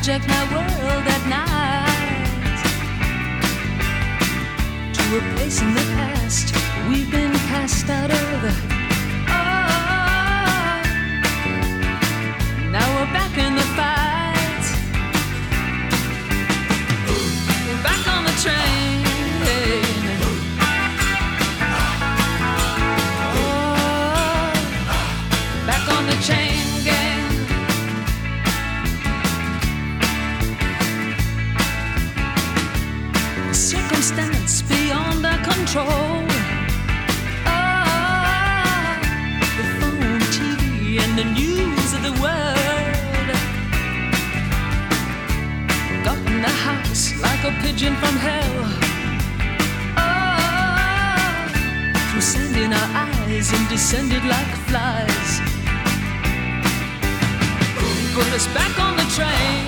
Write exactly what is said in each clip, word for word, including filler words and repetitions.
hijacked my world at night. To a place in the past we've been cast out of. Oh, now we're back in the fight. We're back on the train. Oh, back on the chain gang. Circumstance beyond our control. Oh, the phone, T V, and the news of the world got in the house like a pigeon from hell. Oh, threw sand in our eyes and descended like flies. Put us back on the train.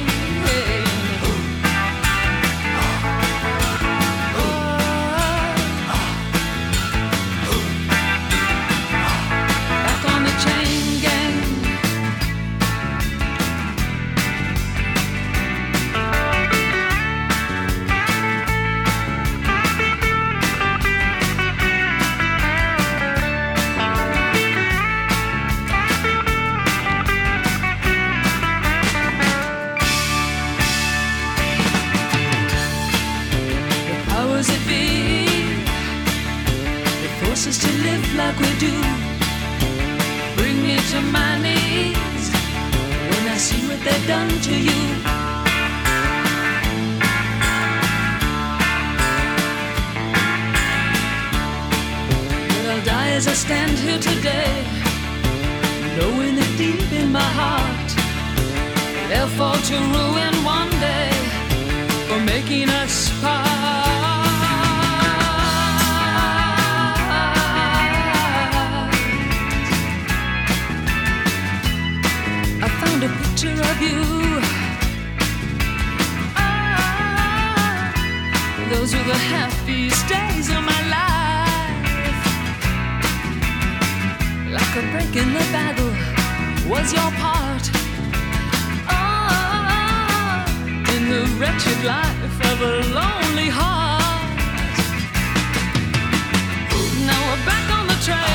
Us to live like we do, bring me to my knees when I see what they've done to you. But I'll die as I stand here today, knowing that deep in my heart they'll fall to ruin one day for making us part. A picture of you. Ah, those were the happiest days of my life. Like a break in the battle was your part. Ah, in the wretched life of a lonely heart. Now we're back on the train.